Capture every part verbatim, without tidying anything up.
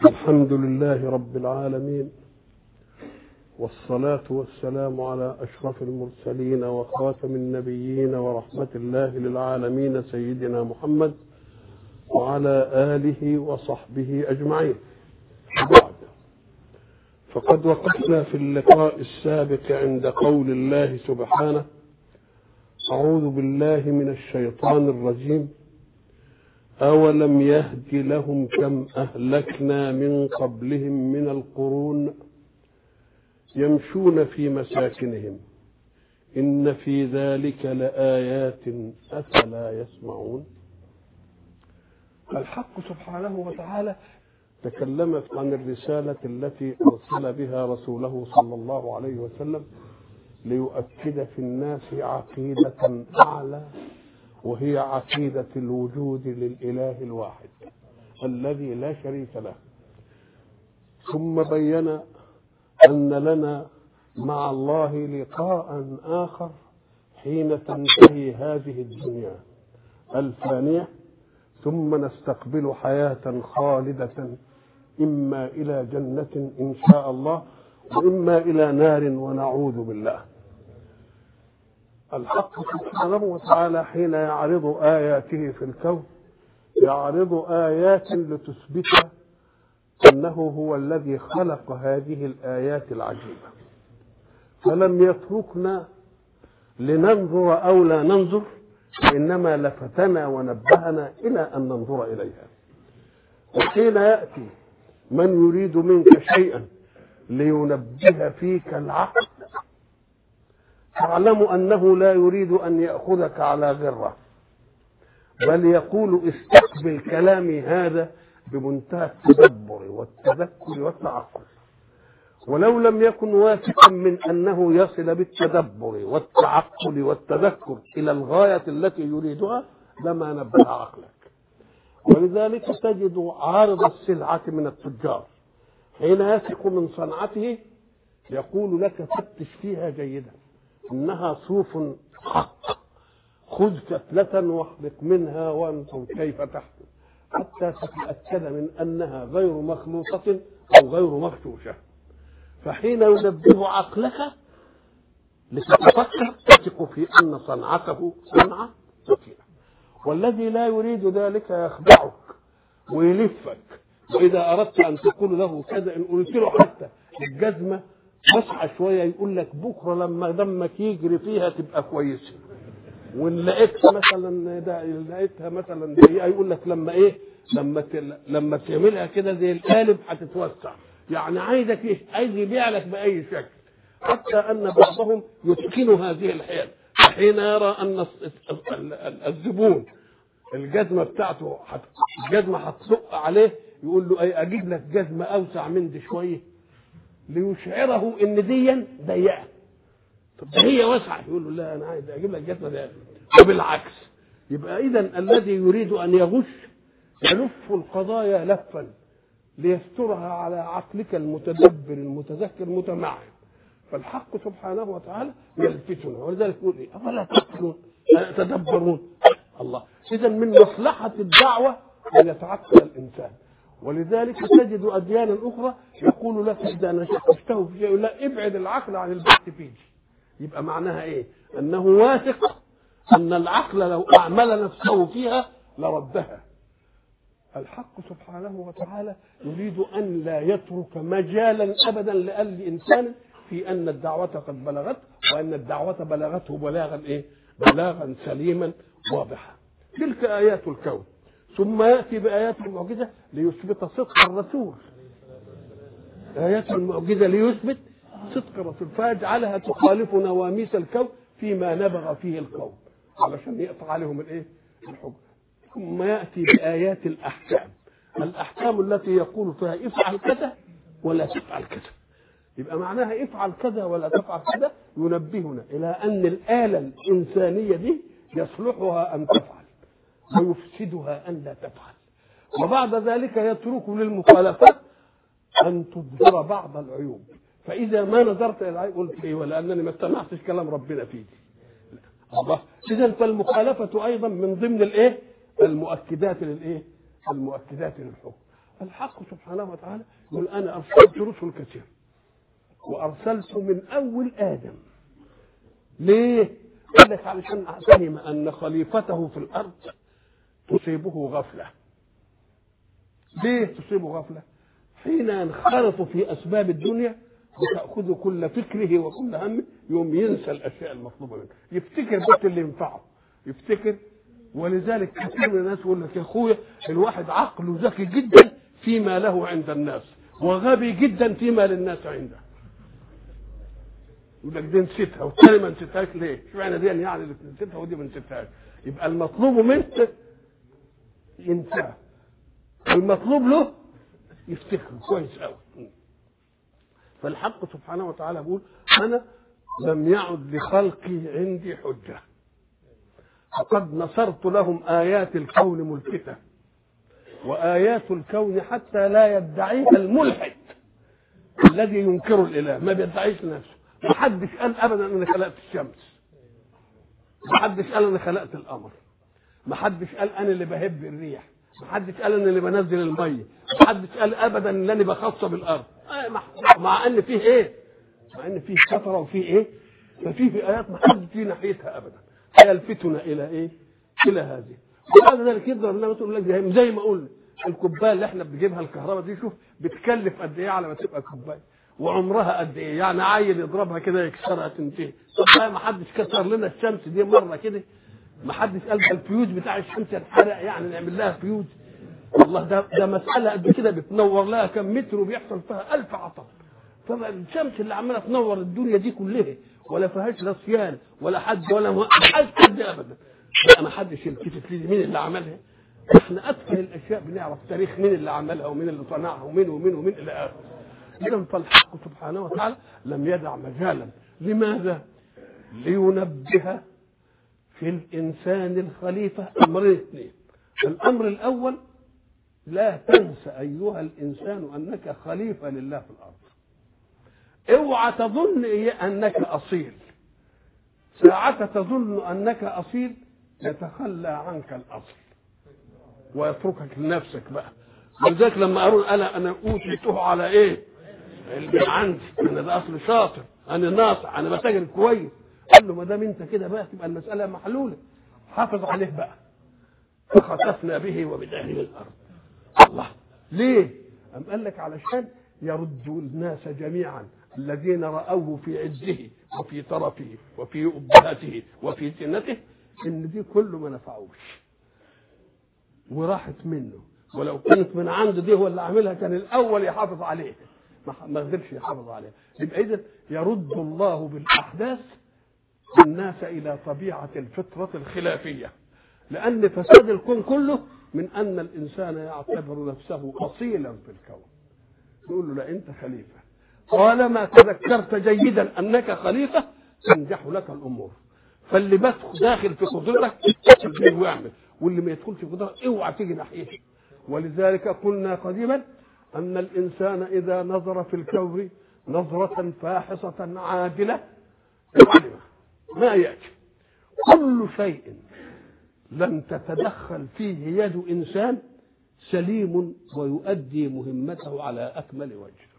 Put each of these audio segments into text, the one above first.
الحمد لله رب العالمين، والصلاة والسلام على أشرف المرسلين وخاتم النبيين ورحمة الله للعالمين سيدنا محمد وعلى آله وصحبه أجمعين. بعد فقد وقفنا في اللقاء السابق عند قول الله سبحانه: أعوذ بالله من الشيطان الرجيم، أولم يهد لهم كم أهلكنا من قبلهم من القرون يمشون في مساكنهم إن في ذلك لآيات أفلا يسمعون. الحق سبحانه وتعالى تكلم عن الرسالة التي أرسل بها رسوله صلى الله عليه وسلم ليؤكد في الناس عقيدة أعلى، وهي عقيدة الوجود للإله الواحد الذي لا شريك له. ثم بين أن لنا مع الله لقاء آخر حين تنتهي هذه الدنيا الفانية، ثم نستقبل حياة خالدة إما إلى جنة إن شاء الله وإما إلى نار ونعوذ بالله. الحق سبحانه وتعالى حين يعرض آياته في الكون يعرض آيات لتثبت أنه هو الذي خلق هذه الآيات العجيبة، فلم يتركنا لننظر أو لا ننظر، إنما لفتنا ونبهنا إلى أن ننظر إليها. وحين يأتي من يريد منك شيئا لينبه فيك العقل تعلم أنه لا يريد أن يأخذك على غرة، بل يقول استقبل كلامي هذا بمنتهى التدبر والتذكر والتعقل. ولو لم يكن واثقا من أنه يصل بالتدبر والتعقل والتذكر إلى الغاية التي يريدها لما نبه عقلك. ولذلك تجد عارض السلعة من التجار حين يثق من صنعته يقول لك فتش فيها جيدا، إنها صوف حق، خذ فتلة واخلق منها وانظر كيف تحكم حتى تتأكد من أنها غير مخلوطة أو غير مغشوشة. فحين ينبه عقلك لتتفكر تثق في أن صنعته صنعة ثقيلة. والذي لا يريد ذلك يخدعك ويلفك، وإذا أردت أن تقول له كذا إن قلت له حتى الجزمة مسحة شوية يقول لك بكرة لما دمك يجري فيها تبقى كويسة، وإن لقيتها مثلا لقيتها مثلا ضيقة يقول لك لما إيه لما لما تعملها كده زي القالب هتتوسع. يعني عايزك إيه؟ عايز يبيع لك بأي شكل، حتى أن بعضهم يتقن هذه الحيل. حين يرى أن الزبون الجزمة بتاعته الجزمة هتسق عليه يقول له أي أجيب لك جزمة أوسع من دي شوية ليشعره ان دي ضيقه. طب ده هي واسعه، يقول له لا انا عايز اجيب لك جزمه ضيقه. وبالعكس يبقى اذا الذي يريد ان يغش يلف القضايا لفا ليسترها على عقلك المتدبر المتذكر المتمعن. فالحق سبحانه وتعالى يلفتنا، ولذلك يقول ايه افلا تعقلون تدبرون الله. اذا من مصلحه الدعوه ان يتعقل الانسان. ولذلك تجد أديانا أخرى يقول لك إذا نشأته في شيء لا ابعد العقل عن البحث فيه. يبقى معناها إيه؟ أنه واثق أن العقل لو أعمل نفسه فيها لردها. الحق سبحانه وتعالى يريد أن لا يترك مجالا أبدا لأي إنسان في أن الدعوة قد بلغت، وأن الدعوة بلغته بلاغا إيه؟ بلاغا سليما واضحا. تلك آيات الكون. ثم يأتي بآيات المعجزة ليثبت صدق الرسول، آيات المعجزة ليثبت صدق الرسول فيجعلها تخالف نواميس الكون فيما نبغ فيه القوم علشان يقطع عليهم الايه الحكم. ثم يأتي بآيات الأحكام، الأحكام التي يقول فيها افعل كذا ولا تفعل كذا. يبقى معناها افعل كذا ولا تفعل كذا ينبهنا إلى أن الآلة الإنسانية دي يصلحها أن تفعل ويفسدها أن لا تفعل. وبعد ذلك يترك للمخالفات أن تظهر بعض العيوب، فإذا ما نظرت إلى العيب قلت إيه ولأنني ما استمعتش كلام ربنا فيه الله. إذن فالمخالفة أيضا من ضمن الإيه المؤكدات للإيه المؤكدات للحكم. الحق سبحانه وتعالى يقول أنا أرسلت رسل كثير وأرسلت من أول آدم. ليه؟ قال لك علشان فهم أن خليفته في الأرض تصيبه غفلة. ليه تصيبه غفلة؟ حين ينخرط في أسباب الدنيا وتأخذ كل فكره وكل همه يوم ينسى الأشياء المطلوبة منه، يفتكر بس اللي ينفعه، يفتكر. ولذلك كثير من الناس يقول لك يا أخويا الواحد عقله ذكي جدا فيما له عند الناس وغبي جدا فيما للناس عنده. يقول لك دي نسيتها والثاني ما نسيتهاش ليه؟ اشمعنى دي يعني اللي نسيتها ودي ما نسيتهاش؟ يبقى المطلوب منه ينساه، المطلوب له يفتكره كويس قوي. فالحق سبحانه وتعالى يقول أنا لم يعد لخلقي عندي حجة، فقد نصرت لهم آيات الكون ملفتة، وآيات الكون حتى لا يدعيها الملحد الذي ينكر الإله، ما بيدعيش نفسه. ما حدش قال أبدا أنا خلقت الشمس، ما حدش قال أنا خلقت القمر، ما حدش قال أنا اللي بهب الريح، ما حدش قال أنا اللي بنزل المية، ما حدش قال أبدا أن أنا بخصب الأرض. مع أن فيه إيه؟ مع أن فيه كثرة وفيه إيه؟ ففيه في آيات ما حدش فيه ناحيتها أبدا يلفتنا إلى إيه؟ إلى هذه. وبعد ذلك يضرب لنا تقول لك زي ما قلنا الكوبايه اللي احنا بنجيبها الكهرباء دي، شوف بتكلف قد ايه على ما تبقى كوبايه، وعمرها قد ايه، يعني عيل يضربها كده يكسرها تنتهي. طب ما حدش كسر لنا الشمس دي مره كده، ما حدش قال ده الفيوز بتاع الشمس ينحرق يعني نعمل لها فيوز. والله ده ده مساله قد كده بتنور لها كم متر وبيحصل فيها ألف عطب. فالشمس اللي عماله تنور الدنيا دي كلها ولا فيهاش لا صيانه ولا حد ولا حد ابدا، لا ما حدش يلتفت لي مين اللي عملها. احنا اتفه الاشياء بنعرف تاريخ مين اللي عملها ومين اللي صنعها ومين ومين ومين الى اخره. اذا فالحق سبحانه وتعالى لم يدع مجالا. لماذا؟ لينبه في الانسان الخليفه امرين اثنين. الامر الاول لا تنسى ايها الانسان انك خليفه لله في الارض. اوعى تظن انك اصيل، ساعة تظن انك اصيل يتخلى عنك الاصل ويتركك لنفسك بقى. ولذلك لما اقول انا انا اوتيته على ايه؟ اللي عندي انا ده اصل شاطر، انا ناصح، انا بتاجر كويس. قال له ما دام انت كده بقى تبقى المساله محلوله، حافظ عليه بقى. فخسفنا به وبداره الارض. الله ليه؟ أم قال لك علشان يرد الناس جميعا الذين رأوه في عزه وفي طرفه وفي أبهته وفي سنته إن دي كله ما نفعوش وراحت منه. ولو كانت من عند دي هو اللي عاملها كان الأول يحافظ عليه، ما قدرش يحافظ عليه. يبقى إذن يرد الله بالأحداث الناس إلى طبيعة الفطرة الخلافية، لأن فساد الكون كله من أن الإنسان يعتبر نفسه أصيلا في الكون. يقول له لا أنت خليفة، طالما تذكرت جيدا أنك خليفة تنجح لك الأمور. فاللي بدخل داخل في قدرتك تدخل واعمل، واللي ما يدخلش في قدرتك اوعى تيجي ناحيته. ولذلك قلنا قديما أن الإنسان إذا نظر في الكون نظرة فاحصة عادلة علم ما يأتي كل شيء لم تتدخل فيه يد إنسان سليم ويؤدي مهمته على أكمل وجه.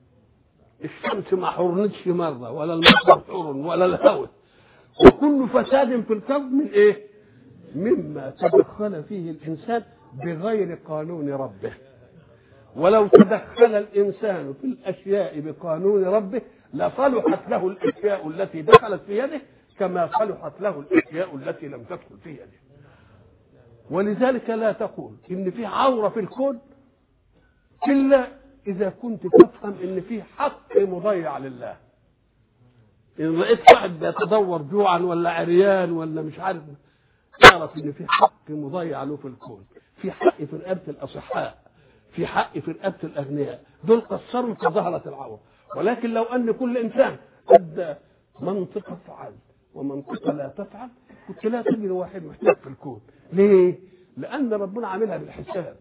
الشمس ما حرنتش مرة ولا المطر حر ولا الهواء، وكل فساد في الكون من إيه؟ مما تدخل فيه الإنسان بغير قانون ربه. ولو تدخل الإنسان في الأشياء بقانون ربه لصلحت له الأشياء التي دخلت في يده كما صلحت له الأشياء التي لم تدخل في يده. ولذلك لا تقول إن في عورة في الكون إلا إذا كنت تفهم إن في حق مضيع لله. إن رأيت واحد بيتدور جوعا ولا عريان ولا مش عارف، تعرف إن في حق مضيع له في الكون. في حق في رقبة الأصحاء، في حق في رقبة الأغنياء، دول قصروا فظهرت العورة. ولكن لو أن كل إنسان أدى منطقة فعل ومنطقة لا تفعل كنت لا تجد واحد محتاج في الكون. ليه؟ لأن ربنا عاملها بالحساب.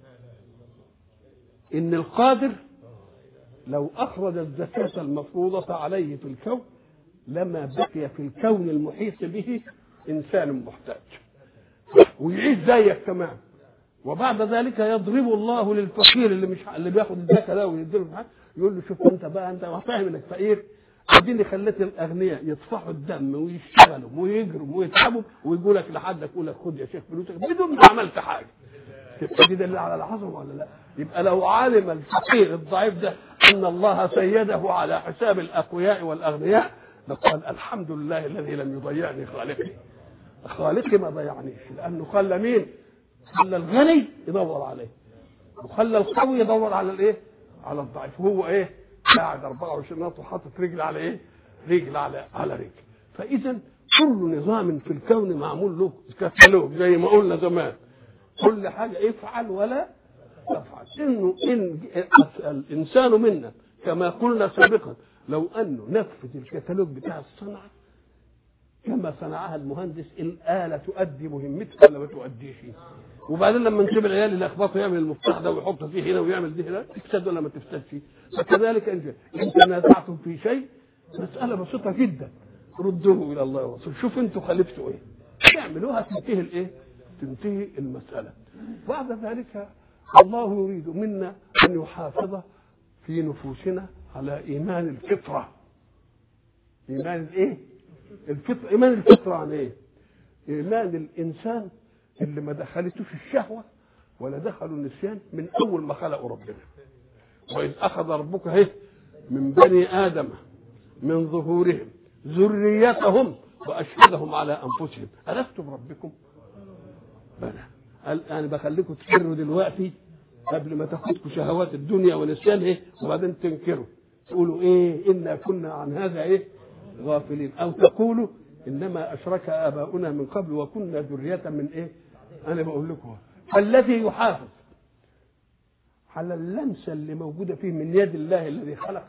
إن القادر لو أخرج الزكاة المفروضة عليه في الكون لما بقي في الكون المحيط به إنسان محتاج ويعيش زيك تمام، وبعد ذلك يضرب الله للفقير اللي مش اللي بياخد الزكاه ده ويديله يقول له شوف انت بقى انت فاهم انك فقير، اديني خليت الاغنياء يطفحوا الدم ويشتغلوا ويجروا ويتعبوا ويقول لك لحدك يقول لك خد يا شيخ فلوسك بدون ما عملت حاجه. تبقى دي دليل على العظمه ولا لا؟ يبقى لو علم الفقير الضعيف ده ان الله سيده على حساب الاقوياء والاغنياء لقال الحمد لله الذي لم يضيعني خالقي. خالقي ما ضيعنيش، لانه خلى مين؟ خلى الغني يدور عليه وخلى القوي يدور على الايه؟ على الضعيف. وهو ايه؟ قاعد أربعة وعشرين ناط وحاطط رجل على ايه؟ رجل على على رجل. فاذا كل نظام في الكون معمول له كتالوج زي ما قلنا زمان، كل حاجه افعل ولا تفعل. انه ان الانسان منا كما قلنا سابقا لو انه نفذ الكتالوج بتاع الصنعه كما صنعها المهندس الآلة تؤدي مهمتها ولا ما تؤديش. وبعدين لما نجيب العيال اللي اخبطه يعمل المفتاح ده ويحط فيه هنا ويعمل ده هنا تفسد ولا ما تفسدش. فكذلك انت ان تنازعتم في شيء مسألة بسيطة جدا ردوه الى الله ورسوله، شوف انتوا خالفتوا ايه تعملوها تنتهي الايه؟ تنتهي المسألة. بعد ذلك الله يريد منا ان يحافظ في نفوسنا على ايمان الفطرة. ايمان الايه؟ الفطرة. ايمان الفطرة عن ايه؟ ايمان الانسان اللي ما دخلتوش الشهوة ولا دخلوا النسيان من اول ما خلقوا ربنا. واذ اخذ ربك اهي من بني ادم من ظهورهم ذريتهم واشهدهم على انفسهم الست بربكم؟ بلى. قال انا بخليكم تكروا دلوقتي قبل ما تاخدكم شهوات الدنيا ونسيان ايه وبعدين تنكروا تقولوا ايه انا كنا عن هذا ايه غافلين، او تقولوا انما اشرك اباؤنا من قبل وكنا ذرية من ايه. انا بقول لكم الذي يحافظ على اللمسه اللي موجوده فيه من يد الله الذي خلقه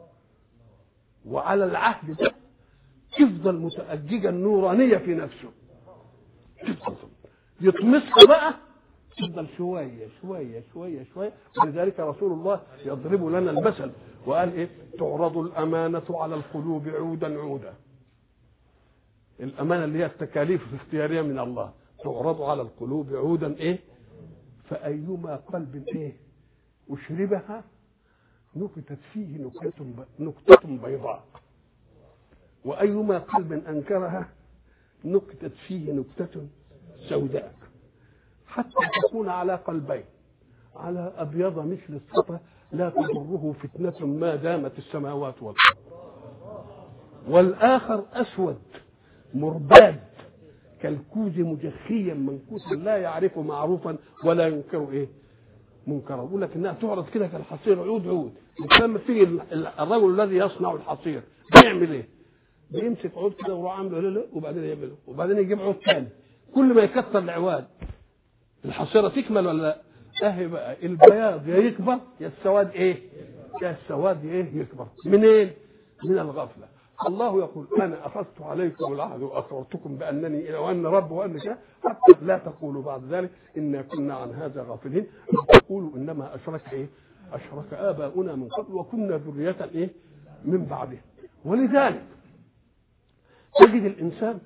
وعلى العهد ده تفضل متأججة النورانية في نفسه تفضل يطمسها بقى تفضل شوية شوية شوية شوية. ولذلك رسول الله يضرب لنا المثل وقال ايه؟ تعرض الأمانة على القلوب عودا عودا. الأمانة اللي هي التكاليف الاختيارية من الله تعرض على القلوب عودا ايه؟ فأيما قلب ايه أشربها نكتت فيه نكتة نكتة بيضاء وأيما قلب أنكرها نكتت فيه نكتة سوداء حتى تكون على قلبين على أبيض مثل الصفا لا تضره فتنة ما دامت السماوات والأرض، والآخر أسود مرباد كالكوز مجخيا منكوسا لا يعرف معروفا ولا ينكر إيه منكرا. يقول لك انها تعرض كده كالحصير عود عود. لما تيجي الرجل الذي يصنع الحصير بيعمل ايه؟ بيمسك عود كده ويروح عامله لا لا وبعدين يعمله وبعدين يجيب عود ثاني كل ما يكتر العواد الحصيره تكمل ولا لا؟ اهي بقى البياض يا يكبر يا السواد ايه؟ يا السواد ايه يكبر. منين؟ إيه؟ من الغفله. الله يقول انا اخذت عليكم العهد واقررتكم بانني اله وان رب وان كذا حتى لا تقولوا بعد ذلك انا كنا عن هذا غافلين تقولوا انما اشرك ايه؟ اشرك اباؤنا من قبل وكنا ذرية ايه؟ من بعده. ولذلك تجد الانسان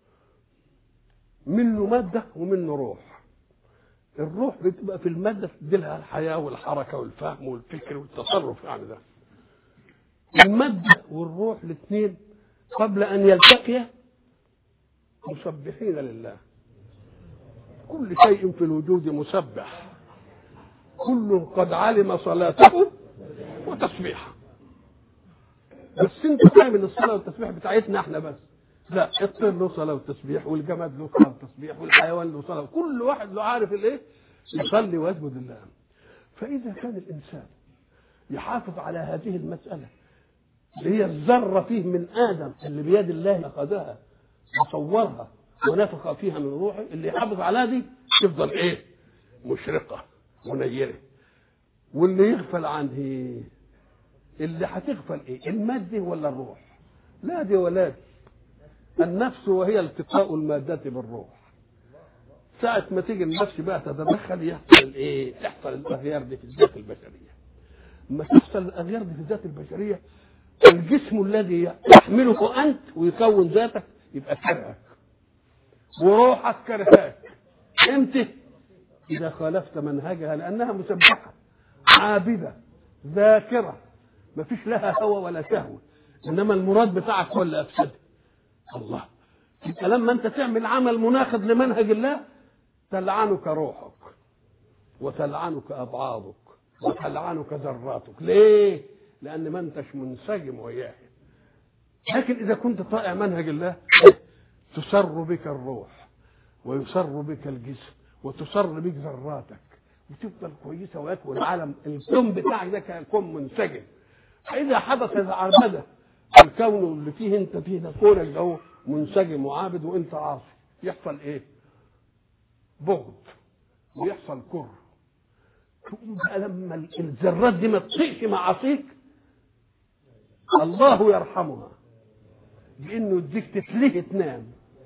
منه ماده ومنه روح. الروح بتبقى في الماده تديلها الحياه والحركه والفهم والفكر والتصرف يعني ده. المادة والروح الاثنين قبل أن يلتقيا مسبحين لله. كل شيء في الوجود مسبح كل قد علم صلاته وتسبيحه. بس انت تعمل الصلاة والتسبيح بتاعتنا احنا بس لا، الطير له صلاة وتسبيح والجماد له صلاة وتسبيح والحيوان له صلاة كل واحد له عارف الايه يصلي ويسجد لله. فإذا كان الإنسان يحافظ على هذه المسألة اللي هي الذرة فيه من آدم اللي بيد الله أخذها وصورها ونفخ فيها من روحه اللي يحافظ على دي تفضل إيه؟ مشرقة منيرة. واللي يغفل عنه اللي هتغفل إيه؟ المادة ولا الروح؟ لا دي ولا دي. النفس وهي التقاء المادة بالروح. ساعة ما تيجي النفس بقى تتدخل يحصل إيه؟ تحصل الأغيار دي في الذات البشرية. ما تحصل الأغيار دي في الذات البشرية الجسم الذي يحمله أنت ويكون ذاتك يبقى كرهك وروحك كرهاك. امتى؟ إذا خالفت منهجها، لأنها مسبحة عابدة ذاكرة ما فيش لها هوى ولا شهوة، إنما المراد بتاعك هو اللي أفسده. الله، يبقى لما أنت تعمل عمل مناقض لمنهج الله تلعنك روحك وتلعنك أبعاضك وتلعنك ذراتك. ليه؟ لأن ما أنتش منسجم وياه. لكن إذا كنت طائع منهج الله تسر بك الروح ويسر بك الجسم وتسر بك ذراتك وتفضل كويسة وياك، والعالم الكون بتاعك ده كون منسجم. فإذا حدث العربدة الكون اللي فيه أنت فيه ده كونك ده منسجم وعابد وأنت عاصي، يحصل إيه؟ بغض ويحصل كره. تقوم بقى لما الذرات دي ما تطيقش معاصيك الله يرحمها بانه يديك تتلهي تنام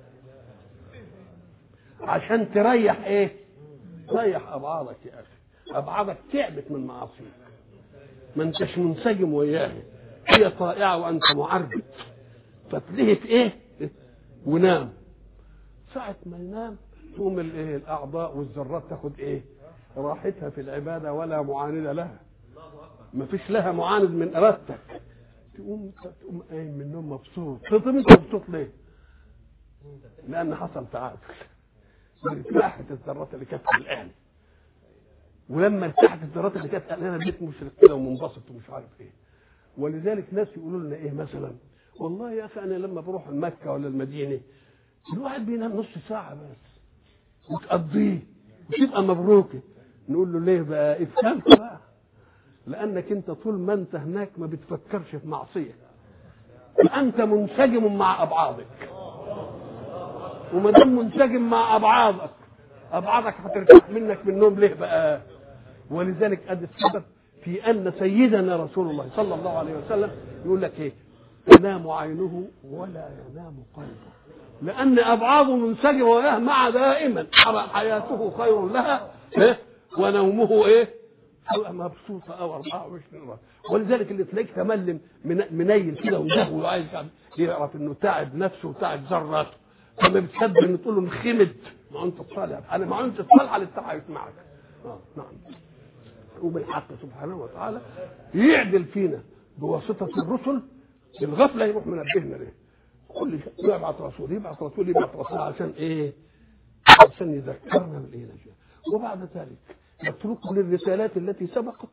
عشان تريح ايه؟ تريح ابعادك يا اخي. ابعادك تعبت من معاصيك، ما انتش منسجم وياها، هي طائعه وانت معربد، فتلهي في ايه؟ ونام. ساعه ما ينام تقوم الايه؟ الاعضاء والذرات تاخد ايه؟ راحتها في العباده ولا معاند لها، ما فيش لها معاند من ارادتك. تقوم تقوم قايم من النوم مبسوط. طب انت مبسوط ليه؟ لان حصل تعادل، ارتاحت الذرات اللي كانت قلقانه، ولما ارتاحت الذرات اللي كانت قلقانه بقيت مشرق كده ومنبسط ومش عارف ايه. ولذلك ناس يقولوا لنا ايه مثلا، والله يا اخي انا لما بروح مكه ولا المدينه الواحد بينام نص ساعه بس وتقضيه وتبقى مبروكه. نقول له ليه بقى؟ افهم بقى، لانك انت طول ما انت هناك ما بتفكرش في معصيه، فانت منسجم مع ابعادك، وما دام منسجم مع ابعادك ابعادك هترتاح منك من النوم. ليه بقى؟ ولذلك ادي السبب في ان سيدنا رسول الله صلى الله عليه وسلم يقول لك ايه؟ تنام عينه ولا ينام قلبه، لان ابعاده منسجمه وياه مع دائما حياته خير لها إيه؟ ونومه ايه؟ مبسوطه او أربعة وعشرين مرة. ولذلك اللي تلاقيك تملم منيل كده وجهه وعايز يعرف انه تعب نفسه وتعب ذراته، فما بتصدق انه تقول له مخمد ما انت صالح، انا ما انت صالح للتعايش معك. اه نعم. وبالحق سبحانه وتعالى يعدل فينا بواسطه الرسل. الغفله يروح منبهنا ليه؟ كل شيء يبعث رسول يبعث رسول يبعث رسول عشان ايه؟ عشان يذكرنا بالايه؟ وبعد ذلك يترك للرسالات التي سبقت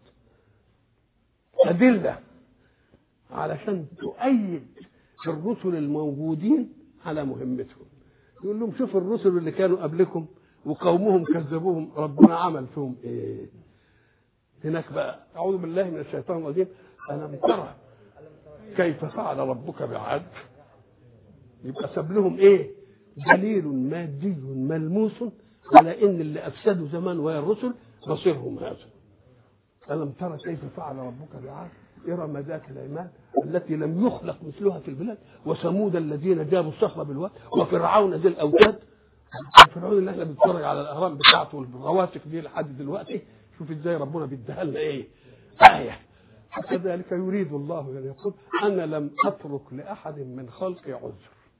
أدلة علشان تؤيد الرسل الموجودين على مهمتهم. يقول لهم شوفوا الرسل اللي كانوا قبلكم وقومهم كذبوهم ربنا عمل فيهم ايه. هناك بقى أعوذ بالله من الشيطان الرجيم، ألم ترى كيف فعل ربك بعاد. يبقى ساب لهم ايه؟ دليل مادي ملموس على ان اللي افسدوا زمان ويا الرسل مصيرهم هذا. ألم ترى كيف فعل ربك بعاد إرم ذات العماد التي لم يخلق مثلها في البلاد وثمود الذين جابوا الصخر بالواد وفرعون ذي الأوتاد. فرعون اللي احنا بنتفرج على الأهرام بتاعته والرواسك دي لحد دلوقتي، شوف ازاي ربنا بيديها لنا ايه؟ آية. كذلك يريد الله أن يقول أنا لم أترك لأحد من خلقي عذر.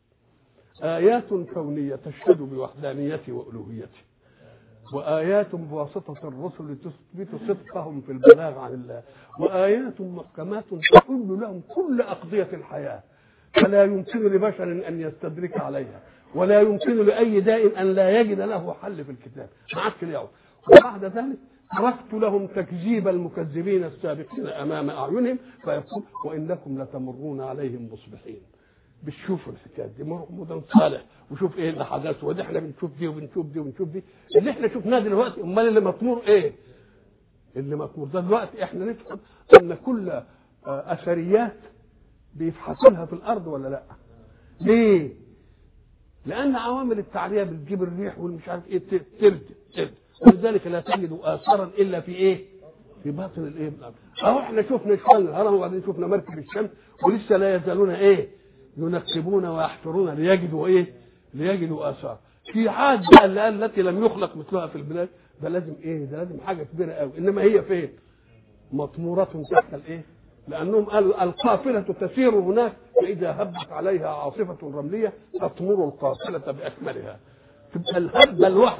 آيات كونية تشهد بوحدانيتي وألوهيتي، وآيات بواسطة الرسل تثبت صدقهم في البلاغ عن الله، وآيات محكمات تحل لهم كل أقضية الحياة، فلا يمكن لبشر أن يستدرك عليها، ولا يمكن لأي داء أن لا يجد له حل في الكتاب معك اليوم. وبعد ذلك تركت لهم تكذيب المكذبين السابقين أمام أعينهم، فيقول وإنكم لتمرون عليهم مصبحين. بتشوفوا الحكايه دي مدن صالح وشوف ايه اللي حدث، ودي احنا بنشوف دي وبنشوف دي وبنشوف دي اللي احنا شفناه دلوقتي. امال اللي مطمور ايه؟ اللي مطمور ده دلوقتي احنا نفهم ان كل اثريات بيفحصوا لها في الارض ولا لا؟ ليه؟ لان عوامل التعريه بتجيب الريح والمش عارف ايه ترد ترد، ولذلك لا تجد اثارا الا في ايه؟ في باطن الايه؟ اهو احنا شفنا شمال الهرم وبعدين شفنا مركب الشمس ولسه لا يزالون ايه؟ ينقبون ويحفرون ليجدوا ايه؟ ليجدوا اثار. في عاد بقى التي لم يخلق مثلها في البلاد، ده لازم ايه؟ ده لازم حاجه كبيره قوي. انما هي فين؟ مطموره تحت الايه؟ لانهم قالوا القافله تسير هناك فاذا هبت عليها عاصفه رمليه تطمر القافله باكملها. تبقى الهبه الواحده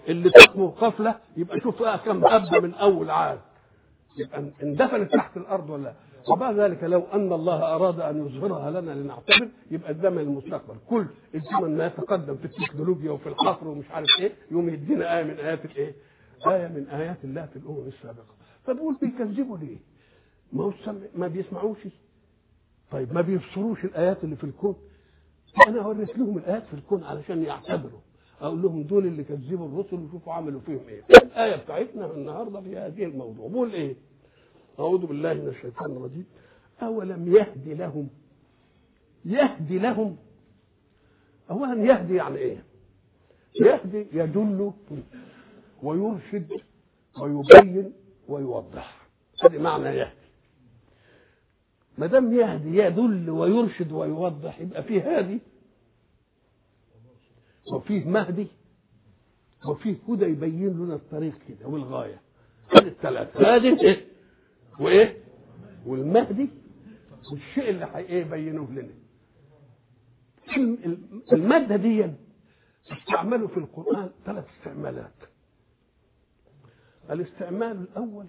اللي تطمر قفله يبقى شوف بقى كم هبه من اول عاد، يبقى اندفنت تحت الارض ولا. وبعد ذلك لو ان الله اراد ان يظهرها لنا لنعتبر، يبقى الزمن المستقبل كل الزمن ما يتقدم في التكنولوجيا وفي الحفر ومش عارف ايه يوم يدينا ايه من ايات الايه؟ ايه من ايات الله في الامم السابقه. فبقول بيكذبوا ليه؟ ما هو ما بيسمعوش. طيب ما بيبصروش الايات اللي في الكون؟ انا وريت لهم الايات في الكون علشان يعتبروا، اقول لهم دول اللي كذبوا الرسل وشوفوا عملوا فيهم ايه. الايه بتاعتنا النهارده في هذه الموضوع بقول ايه؟ اعوذ بالله من الشيطان الرجيم. اولم يهدي لهم، يهدي لهم. اولا يهدي يعني ايه؟ يهدي يدل ويرشد ويبين ويوضح، هذا معنى يهدي. ما دام يهدي يدل ويرشد ويوضح يبقى فيه هادي وفيه مهدي وفيه هدى يبين لنا الطريق كده والغايه. هذه الثلاثه، هادي ايه وايه والمهدي والشيء اللي هيبينوه لنا. الماده دي استعملوا في القران ثلاث استعمالات. الاستعمال الاول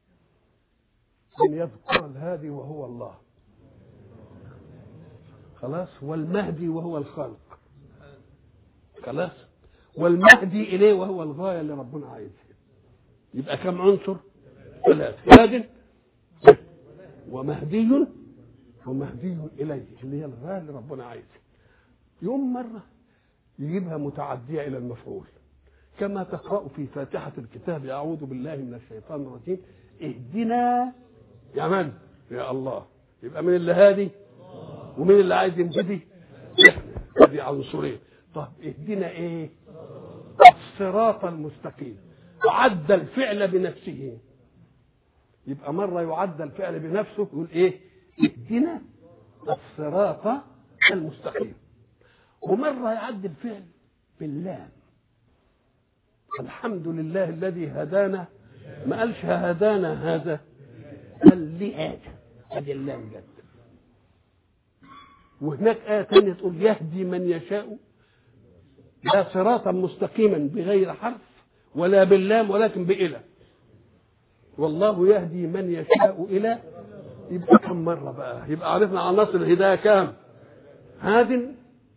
ان يذكر الهادي وهو الله، خلاص، والمهدي وهو الخلق، خلاص، والمهدي اليه وهو الغايه اللي ربنا عايزها. يبقى كم عنصر؟ ثلاثه، هاد ومهدي ومهدي اليه اللي هي الغايه اللي ربنا عايزها. يوم مره يجيبها متعديه الى المفعول، كما تقرأ في فاتحة الكتاب أعوذ بالله من الشيطان الرجيم اهدنا يا من؟ يا الله. يبقى من اللي هادي ومن اللي عايز يهدي؟ هذه عنصرين. طب اهدنا ايه؟ الصراط المستقيم. عد الفعل بنفسه، يبقى مرة يعد الفعل بنفسه يقول ايه؟ اهدنا الصراط المستقيم. ومرة يعد الفعل باللام، الحمد لله الذي هدانا، ما قالش هدانا هذا، قال لي هذا، هذه اللام جد. وهناك آية ثانية تقول يهدي من يشاء لا صراطا مستقيما بغير حرف ولا باللام ولكن بإله، والله يهدي من يشاء إلى. يبقى كم مرة بقى؟ يبقى عرفنا عناصر الهداية كام؟ هاد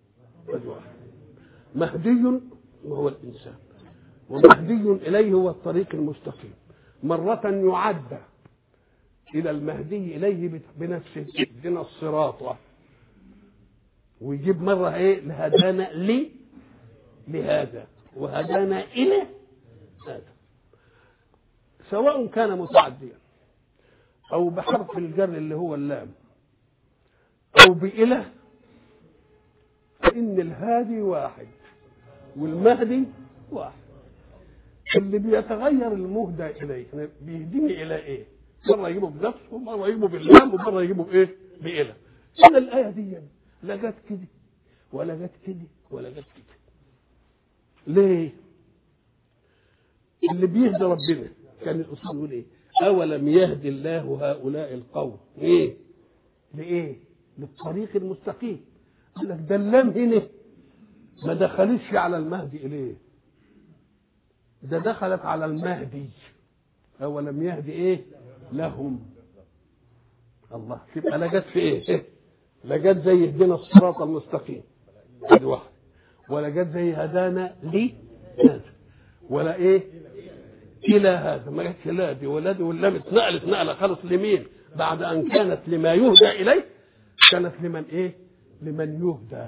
مهدي وهو الإنسان، ومهدي إليه هو الطريق المستقيم. مرة يعد إلى المهدي إليه بنفسه اهدنا الصراط، ويجيب مرة إيه؟ لهدانا لي لهذا وهدانا إلى هذا، سواء كان متعديا أو بحرف الجر اللي هو اللام أو بإله، فإن الهادي واحد والمهدي واحد. اللي بيتغير المهدى إليه بيهديني إلى إيه؟ مرة يجيبه بنفسه ومرة يجيبه باللام ومرة يجيبه بإيه؟ بإله. إن الآية دي لا جت كده ولا جت كده ولا جت كده. ليه؟ اللي بيهدي ربنا كان الأصول يقول إيه؟ أولم يهدي الله هؤلاء القوم إيه؟ لإيه؟ للطريق المستقيم. قال لك ده اللام هنا ما دخلتش على المهدي إليه، ده دخلت على المهدي. أولم يهدي إيه؟ لهم. الله، يبقى لا جت في إيه؟ لا جت زي اهدنا الصراط المستقيم هذه واحد، ولا جت زي هدانا لي هذا، ولا إيه؟ إلى هذا، ما جتش لا دي ولا دي، واللام اتنقلت نقلة خلص لمين؟ بعد أن كانت لما يهدى إليه كانت لمن إيه؟ لمن يهدى.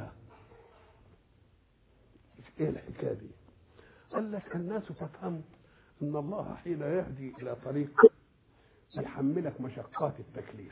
إيه الحكاية دي؟ قال لك الناس تفهم ان الله حين يهدي الى طريق يحملك مشقات التكليف،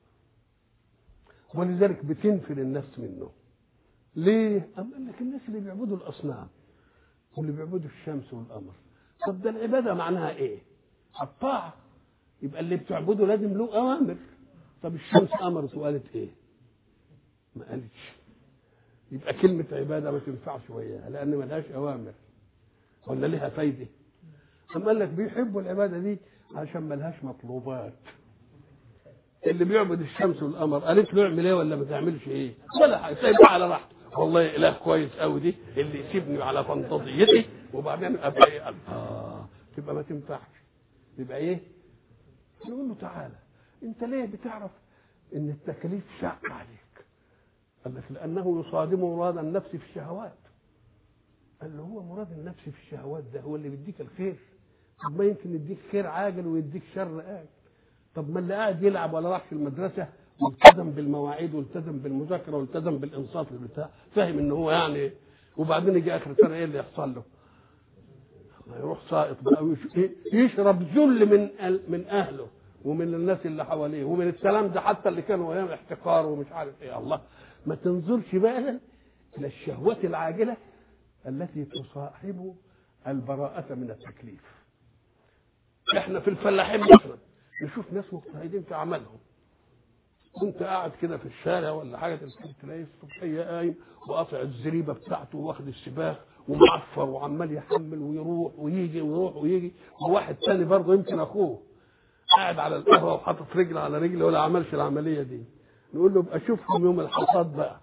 ولذلك بتنفر النفس منه. ليه؟ أم قال لك الناس اللي بيعبدوا الاصنام واللي بيعبدوا الشمس والقمر، طب ده العباده معناها ايه؟ الطاعه. يبقى اللي بتعبده لازم له اوامر. طب الشمس امرت وقالت ايه؟ ما قالتش. يبقى كلمه عباده ما تنفعش وياها لان ما لهاش اوامر ولا لها فايده. أم قال لك بيحبوا العباده دي عشان ما لهاش مطلوبات. اللي بيعبد الشمس والقمر قالت له اعمل ايه ولا ما تعملش ايه؟ ولا حاجه، سايبها على راحته. والله اله كويس قوي دي اللي يسيبني على فانتازيتي وبعدين ابقى ايه قال اه تبقى ما تنفعش. يبقى ايه؟ نقول له تعالى انت ليه بتعرف ان التكاليف شاق عليك؟ قال لك لانه يصادم مراد النفس في الشهوات. قال له هو مراد النفس في الشهوات ده هو اللي بيديك الخير؟ طب ما يمكن يديك خير عاجل ويديك شر آجل. طب ما اللي قاعد يلعب ولا راح في المدرسه والتزم بالمواعيد والتزم بالمذاكره والتزم بالانصات بتاع فاهم ان هو يعني، وبعدين يجي اخر سنه ايه اللي يحصل له؟ يروح سائط بقى يشرب ذل من من اهله ومن الناس اللي حواليه ومن الكلام ده حتى اللي كانوا ايام احتقار ومش عارف ايه. الله ما تنظرش بقى الى الشهوات العاجله التي تصاحب البراءه من التكليف. احنا في الفلاحين مثلا نشوف ناس مجتهدين في عملهم، كنت قاعد كده في الشارع ولا حاجه تلاقي الصبحيه قايم وقاطع الزريبه بتاعته واخد السباخ ومعفر وعمال يحمل ويروح ويجي ويروح ويجي، وواحد تاني برضه يمكن اخوه قاعد على القهوه وحاطط رجل على رجل ولا عملش العمليه دي. نقول له ابقى شوفهم يوم الحصاد بقى،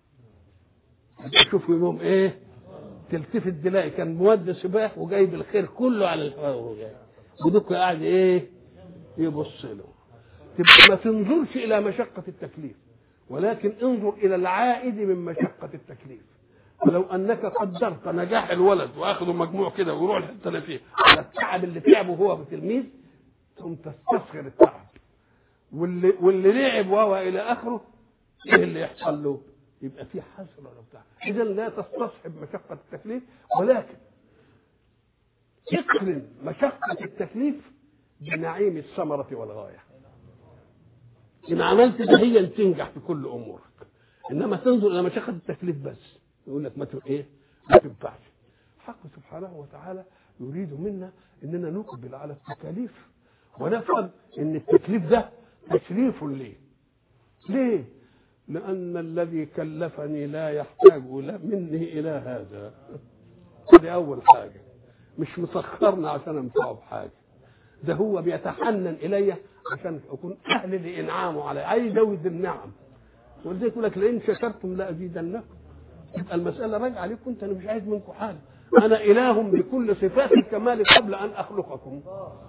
شوفوا يوم ايه؟ تلتفت تلاقي كان مودي سباح وجايب الخير كله على القهوه ودك قاعد ايه؟ يبص له. تبقى ما تنظرش الى مشقه التكليف ولكن انظر الى العائد من مشقه التكليف. ولو انك قدرت نجاح الولد واخذه مجموع كده ويروح الحته اللي فيه على التعب اللي تعبه هو تلميذ ثم تستصغر التعب واللي واللي لعب وهو الى اخره ايه اللي يحصل له؟ يبقى في حسره ولا بتاع. اذا لا تستصحب مشقه التكليف ولكن اقرن مشقه التكليف بنعيم الثمره والغايه. ان عملت ده هي تنجح في كل امورك، انما تنظر الى مشقه التكليف بس يقول لك ما ايه ما تنفعش. حق سبحانه وتعالى يريد منا اننا نقبل على التكاليف ونفهم ان التكليف ده تشريف ليه. ليه؟ لان الذي كلفني لا يحتاج مني الى هذا. دي اول حاجه، مش مسخرنا عشان انفعه بحاجه، ده هو بيتحنن الي عشان اكون اهل لانعامه علي، عايز ازود النعم. ولذلك يقول لك لئن شكرتم لازيدنكم. يبقى المساله راجعه عليكم انت، انا مش عايز منكم حاجه، انا اله بكل صفات الكمال قبل ان اخلقكم.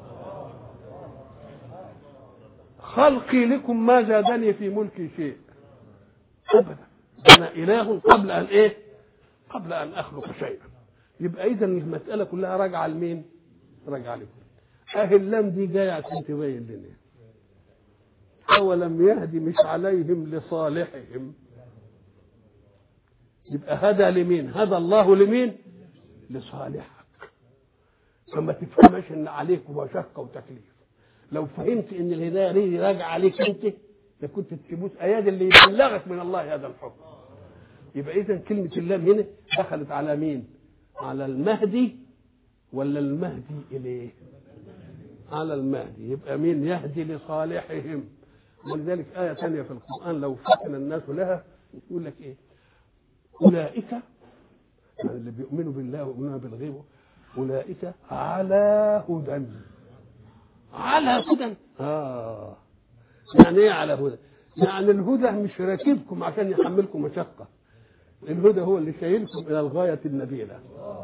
خلقي لكم ما زادني في ملكي شيء ابدا، انا اله قبل ان ايه؟ قبل ان اخلق شيئا. يبقى اذا المساله كلها راجعه لمين؟ راجعه لكم. اهي اللام دي جايه عشان تبين لنا اولم يهدي مش عليهم لصالحهم. يبقى هدى لمين؟ هدى الله لمين؟ لصالحك. فما تفهمش ان عليك مشقه وتكليف. لو فهمت ان الهدايه دي راجعه عليك انت لكنت تبوس ايادي اللي يبلغك من الله هذا الحكم. يبقى اذا كلمه اللام هنا دخلت على مين؟ على المهدي ولا المهدي اليه؟ على المهدي. يبقى مين يهدي لصالحهم؟ ولذلك آية ثانية في القرآن لو فتن الناس لها يقول لك إيه؟ أولئك يعني اللي بيؤمنوا بالله ويؤمنون بالغيب أولئك على هدى. على هدى؟ آه يعني إيه على هدى؟ يعني الهدى مش راكبكم عشان يحملكم مشقة، الهدى هو اللي شايلكم إلى الغاية النبيلة.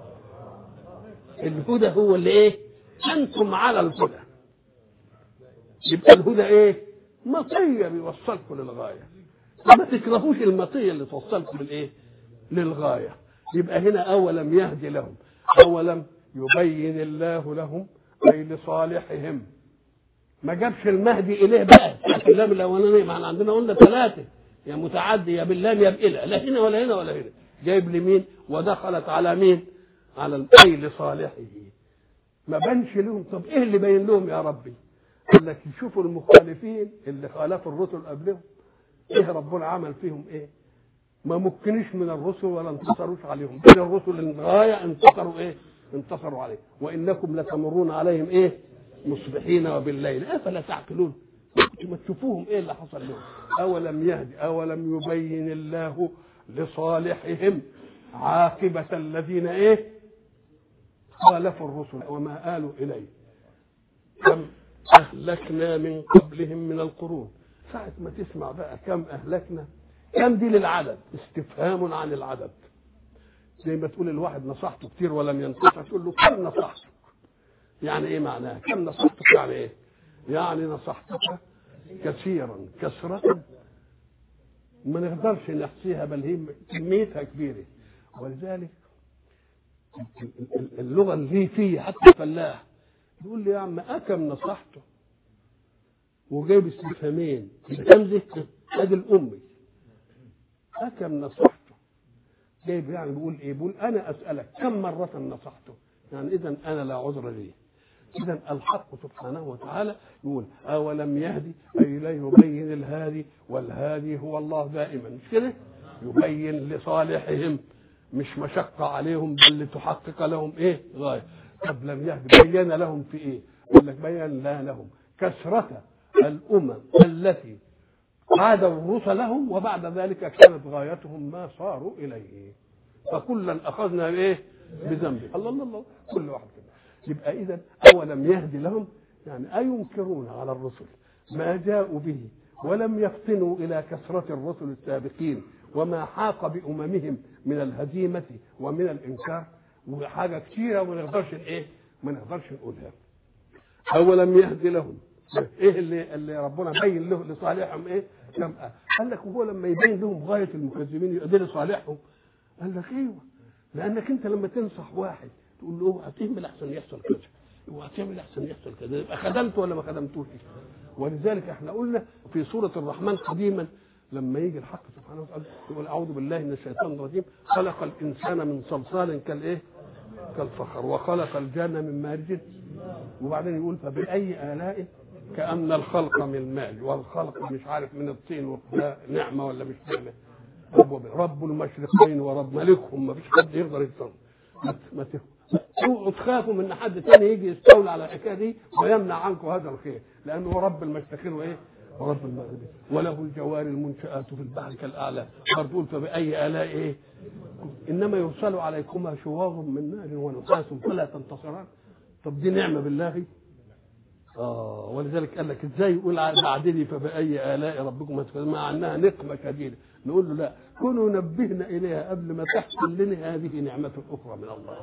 الهدى هو اللي إيه؟ أنتم على الهدى. يبقى الهدى إيه؟ مطية بيوصلكم للغاية. ما تكرهوش المطية اللي توصلكم للإيه؟ للغاية. يبقى هنا أولم يهدي لهم، أولم يبين الله لهم أي لصالحهم. ما جابش المهدي إليه بقى اللام الأولانية، ما عندنا قلنا ثلاثة يا متعدي يا باللام يا بإله، لا هنا ولا هنا ولا هنا. جايب لمين؟ ودخلت على مين؟ على الأي لصالحه. ما بانش لهم. طب إيه اللي بين لهم يا ربي؟ قال لك يشوفوا المخالفين اللي خالفوا الرسل قبلهم ايه ربنا عمل فيهم ايه؟ ما ممكنش من الرسل ولا انتصروش عليهم، بين الرسل الغايه انتصروا ايه؟ انتصروا عليه. وانكم لتمرون عليهم ايه؟ مصبحين وبالليل افلا تعقلون. ما تشوفوهم ايه اللي حصل لهم؟ اولم يهدي اولم يبين الله لصالحهم عاقبه الذين ايه؟ خالفوا الرسل وما آلوا اليه. كم أهلكنا من قبلهم من القرون. ساعة ما تسمع بقى كم أهلكنا، كم دي للعدد، استفهام عن العدد. زي ما تقول الواحد نصحته كتير ولم ينتصح، تقول له كم نصحتك؟ يعني ايه معناها كم نصحتك؟ يعني ايه؟ يعني نصحتك كثيرا كثرة ما نقدرش نحصيها، بل هي كميتها كبيرة. ولذلك اللغة اللي فيه حتى الفلاح يقول لي يا عم أكم نصحته، وجايب استفهامين الهمزة ادي الأمي، أكم نصحته جايب يعني بيقول ايه؟ بيقول أنا أسألك كم مرة نصحته، يعني إذا أنا لا عذر لي. إذا الحق سبحانه وتعالى يقول أولم يهدي، أي لا يبين الهادي، والهادي هو الله دائما، مش كده؟ يبين لصالحهم، مش مشقة عليهم، بل لتحقق لهم إيه؟ غاية. طب لم يهدي بين لهم في إيه؟ يقول لك بين لا لهم كثرة الأمم التي عادوا رسلهم، وبعد ذلك كانت غايتهم ما صاروا إليه، فكلا أخذنا إيه؟ بذنبه. الله الله الله، كل واحد كده. يبقى إذا أولم يهدي لهم، يعني أينكرون على الرسل ما جاءوا به ولم يفطنوا إلى كثرة الرسل السابقين وما حاق بأممهم من الهزيمة ومن الإنكار، وحاجة كثيرة ما نقدرش إيه؟ ما نقدرش نقولها. أولم يهدي لهم، إيه اللي اللي ربنا بين له لصالحهم إيه؟ كم آه. قال لك وهو لما يبين لهم غاية المكذبين يؤدي لصالحهم، قال لك ايوه، لانك انت لما تنصح واحد تقول له اوعى تعمل احسن يحصل كذا، اوعى تعمل احسن يحصل كذا، يبقى خدمته ولا ما خدمتوش؟ ولذلك احنا قلنا في سوره الرحمن قديما لما يجي الحق سبحانه وتعالى يقول اعوذ بالله من الشيطان الرجيم، خلق الانسان من صلصال كالايه؟ كالفخر، وخلق الجنه من مارج، وبعدين يقول فباي الاء، كأن الخلق من الماء والخلق مش عارف من الطين، نعمة ولا مش نعمة، رب, رب المشرقين ورب ملكهم، ما فيش حد يقدر يتصور. ما اوعوا تخافوا من حد تاني يجي يستولى على الحكايه دي ويمنع عنكم هذا الخير، لانه هو رب المشرقين وايه؟ ورب المغربين، وله الجوار المنشآت في البحر كالأعلام، برضو فبأي آلاء ايه؟ انما يرسل عليكما شواظ من نار ونحاس فلا تنتصران. طب دي نعمة بالله؟ اه. ولذلك قال لك ازاي يقول بعدني فبأي آلاء ربكم تكذبون، مع انها نقمة شديدة. نقول له لا، كونوا نبهنا اليها قبل ما تحصل لنا هذه نعمة اخرى من الله.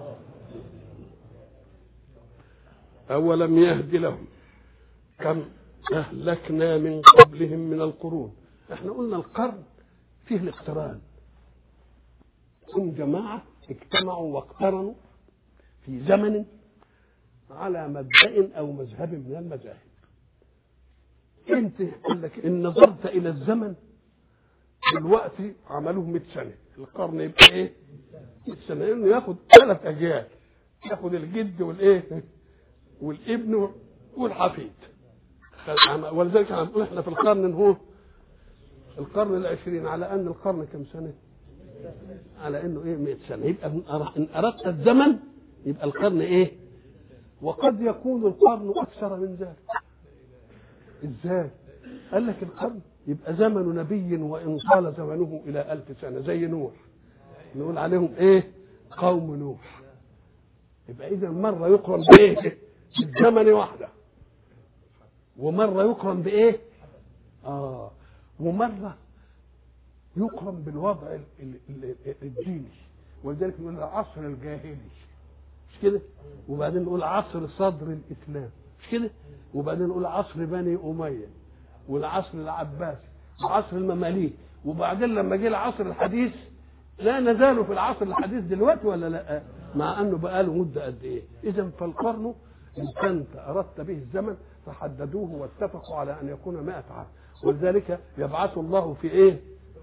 أولم يهد لهم كم أهلكنا من قبلهم من القرون. احنا قلنا القرن فيه الاقتران، هم جماعة اجتمعوا واقترنوا في زمن على مبدأ أو مذهب من المذاهب. انت قال لك ان نظرت الى الزمن دلوقتي عملوه مئة سنة، القرن يبقى ايه؟ مئة سنة، انه ياخد ثلاث اجيال، ياخد الجد والايه والابن والحفيد. ولذلك احنا بنقول احنا في القرن هو القرن العشرين، على ان القرن كم سنة؟ على انه ايه؟ مئة سنة. يبقى ان اردت الزمن يبقى القرن ايه؟ وقد يكون القرن اكثر من ذلك. ازاي؟ قال لك القرن يبقى زمن نبي وان طال زمنه الى ألف سنة، زي نوح، نقول عليهم ايه؟ قوم نوح. يبقى اذا مرة يقرن بايه؟ بالزمن واحدة، ومرة يقرن بايه؟ اه ومرة يقرن بالوضع الديني، ولذلك نقول العصر الجاهلي، مش كده؟ وبعدين نقول عصر صدر الاسلام، مش كده؟ وبعدين نقول عصر بني اميه، والعصر العباسي، وعصر المماليك، وبعدين لما جه العصر الحديث لا نزالوا في العصر الحديث دلوقتي ولا لا؟ مع انه بقى له مده قد ايه؟ اذا فالقرن ان كنت اردت به الزمن فحددوه واتفقوا على ان يكون مئة عام، ولذلك يبعث الله في ايه؟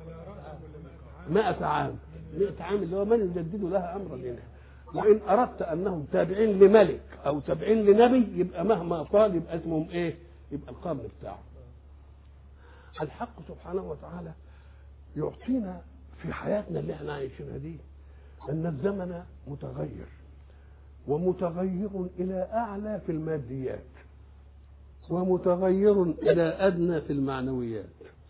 مئة عام، مئة عام اللي هو من يجدد لها امرا لنا. وان اردت انهم تابعين لملك او تابعين لنبي يبقى مهما طال يبقى اسمهم ايه؟ يبقى القرن بتاعه. الحق سبحانه وتعالى يعطينا في حياتنا اللي احنا عايشينها دي ان الزمن متغير، ومتغير الى اعلى في الماديات، ومتغير الى ادنى في المعنويات.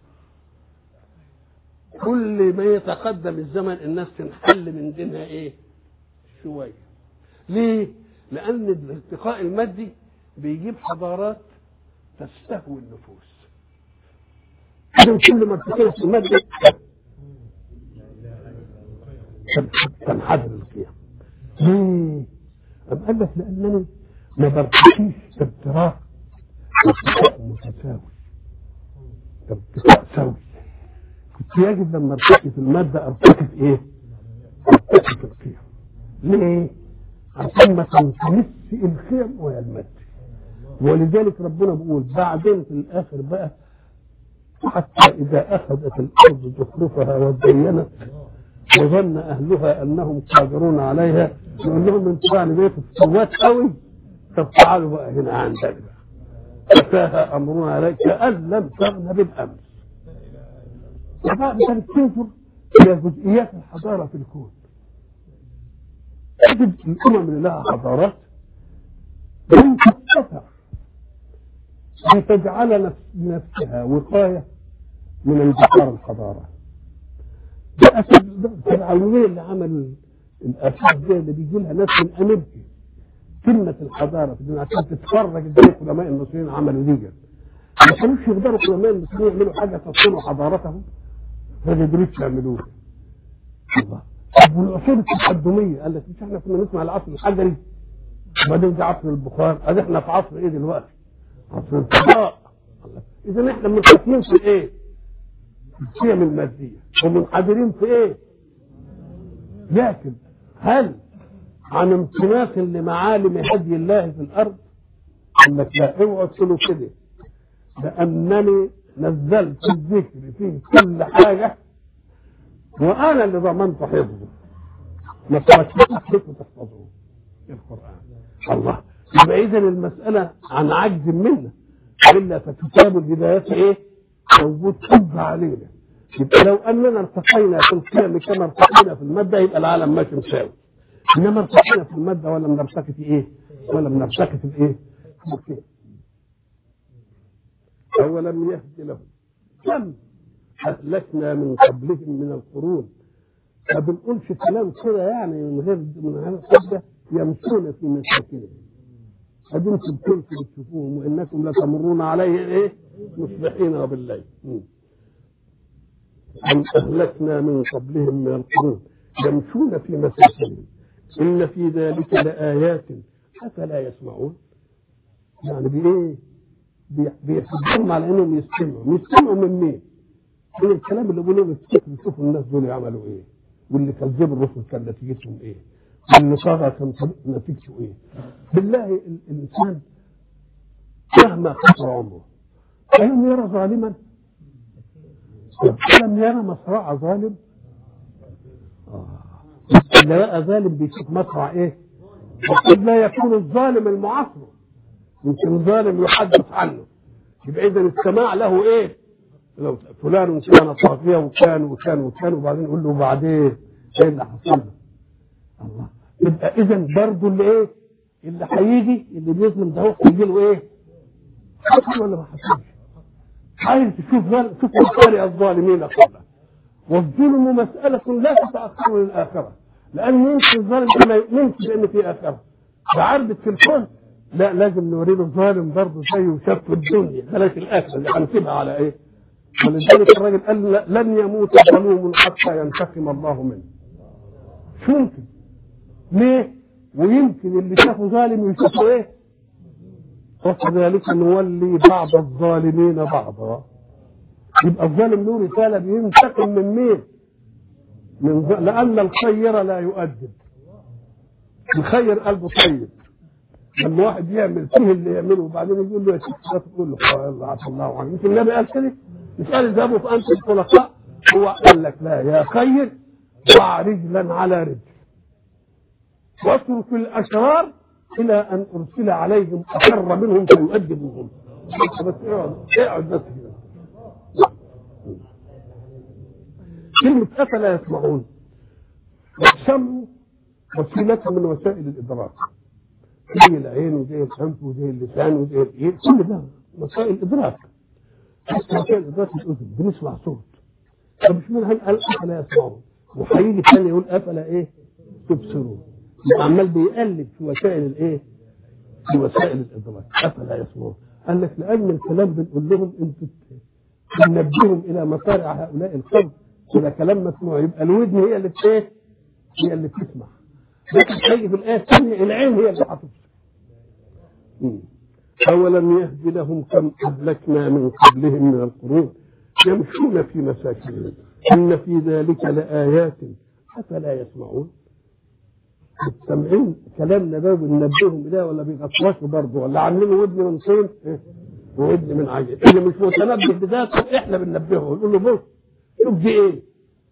كل ما يتقدم الزمن الناس تنحل من دينها ايه؟ شويه. ليه؟ لان الارتقاء المادي بيجيب حضارات تستهوي النفوس. كل ما ارتقيت المادي تنحدر القيم. ليه؟ أم قال لك لأنني ما برتكيش ارتراك ارتفاع متساوي، ارتفاع سوي. كنت يجب لما ارتكي في المادة ارتكي في ايه؟ ارتكي في القيم. ليه؟ عشان ما تنتمس القيم وهي المادة. ولذلك ربنا بيقول بعدين في الآخر بقى حتى إذا أخذت الأرض زخرفها وزينت وظن أهلها أنهم قادرون عليها يقول لهم انتوا يعني بيت السوات قوي، طب تعالوا بقى هنا عندك أتاها أمرنا عليك كأن لم تغن بالأمس. وبعد ذلك تنظر إلى جزئيات الحضارة في الكون، تجد الأمم اللي لها حضارات لم تستطع أن تجعل لنفسها وقاية من انتشار الحضارة. الفرعونيين اللي عملوا الأساس دي اللي بيجي لها ناس من أمريكا كلمة الحضارة في الدنيا عشان تتفرج ازاي علماء المصريين عملوا دي. ما كانوش يقدروا علماء المصريين يعملوا حاجة تصنع حضارتهم، ما قدروش يعملوها. الله. طب والعصور التقدمية قال لك مش احنا كنا نسمع العصر الحجري وبعدين جه عصر البخار، ادي احنا في عصر ايه دلوقتي؟ عصر الفضاء. اذا احنا منقسمين في ايه؟ في القيم المادية ومنحدرين في ايه؟ لكن هل عن امتلاك لمعالم هدي الله في الارض؟ قال لك لا، اوعوا تقولوا كده، لانني نزلت الذكر فيه كل حاجه وانا اللي ضمنت حفظه، ما تركتوش تحفظوه القران. الله. يبقى اذا المساله عن عجز منا، الا فكتاب الهدايات ايه؟ موجود حب علينا. يبقى لو اننا ارتقينا في القيم كما ارتقينا في الماده يبقى العالم ماشي مساوي. انما ارتقينا في الماده ولا بنرتقي في ايه؟ ولا بنرتقي في الايه؟ في اولم يهد لهم كم اهلكنا من قبلهم من القرون. ما بنقولش كلام كده يعني من غير من غير حاجه، يمشون في مساكنهم. اديم كنتم تشوفوهم وانكم لتمرون عليه ايه؟ مصبحين وبالليل. أم أهلكنا من قبلهم من القرون يمشون في مساكنهم إن في ذلك لآيات أفلا يسمعون. يعني بإيه؟ بيحبهم على أنهم يستمعوا. يستمعوا من مين؟ من الكلام اللي بيقولوا له شوفوا الناس دول يعملوا إيه، واللي كذبوا الرسل كان نتيجتهم إيه، واللي طغى كان نتيجته إيه. بالله الإنسان مهما قصر عمره ألم يرى ظالما؟ ألم يرى مصرع ظالم؟ آه. اللي لقى ظالم بيشوف مصرع إيه؟ وقد لا يكون الظالم المعاصر، يمكن ظالم يحدث عنه. يبقى إذا السماع له إيه؟ لو فلان كان طاغية وكان وكان وكان وبعدين يقول له بعدين إيه اللي حصل له؟ الله. يبقى إذا برضه اللي إيه؟ اللي هيجي اللي بيظلم ده هو هيجي له إيه؟ حصل ولا ما حصلش؟ عايز تشوف ظالم، شوف مصارع الظالمين كلها. والظلم مسألة لا تتأخر للآخرة، لأن يمكن الظالم ما يؤمنش بأن في آخرة. بعرض في الكون لا، لازم نوري له ظالم برضه زيه وشاف في الدنيا بلاش الآخرة اللي هنسيبها على إيه؟ ولذلك الراجل قال لن يموت ظلوم حتى ينتقم الله منه. شو يمكن؟ ليه؟ ويمكن اللي شافه ظالم يشوفه إيه؟ وكذلك نولي بعض الظالمين بعضا. يبقى الظالم له رسالة بينتقم من مين؟ من ظ... لأن الخير لا يؤدب. الخير قلبه طيب. لما واحد يعمل فيه اللي يعمله وبعدين يقول له يا شيخ تقول له الله عفى الله عنه. يمكن النبي قال كده مش قال اذهبوا فأنتم الخلقاء، هو قال لك لا يا خير ضع رجلا على رجل واترك الأشرار إلى أن أرسل عليهم أشر منهم فيؤدبهم. بس اقعد اقعد بس كده. كلمة أفلا يسمعون، والسمع وسيلة من وسائل الإدراك، زي العين وزي الأنف وزي اللسان وزي الإيد، كل ده وسائل إدراك. وسائل إدراك الأذن بنسمع صوت. طب مش من قال أفلا يسمعون، وهيجي ثاني يقول أفلا إيه؟ تبصرون. عمال بيقلب في وسائل الإيه؟ في وسائل الإدراك. أفلا يسمعون. قال لك لأن الكلام بنقول لهم أنتوا تنبههم إلى مصارع هؤلاء القوم، إذا كلام مسموع يبقى الودن هي اللي ايه؟ هي اللي بتسمع، لكن تيجي في الآية الثانية العين هي اللي هتبصر. أولم يهد لهم كم أهلكنا من قبلهم من القرون يمشون في مساكنهم إن في ذلك لآيات أفلا يسمعون. السامعين كلامنا ده بننبههم إليه ولا بيغطرسوا برضه ولا عاملين ودن من طين وودن من عجل؟ اللي مش متنبه بذاته إحنا بننبهه نقول له بص شوف دي إيه.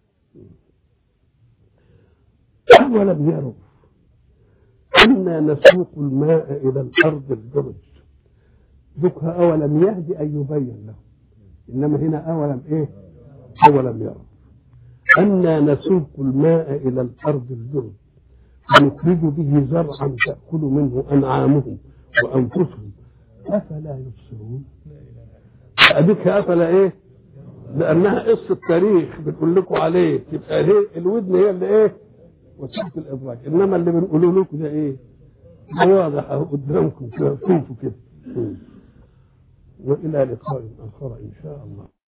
أولم يروا أنا نسوق الماء إلى الأرض الجرز ذكها أولم يهدي أن يبين له، إنما هنا أولم إيه؟ أولم يروا أنا نسوق الماء إلى الأرض الجرز فنخرج به زرعا تأكل منه أنعامهم وأنفسهم أفلا يبصرون. أديك أفلا إيه؟ لأنها قصة تاريخ بنقول لكم عليه، تبقى هي الودن هي اللي إيه؟ وسيلة الإدراك، إنما اللي بنقوله لكم ده إيه؟ واضح أهو قدامكم كده، شوفوا كده. وإلى لقاء آخر إن شاء الله.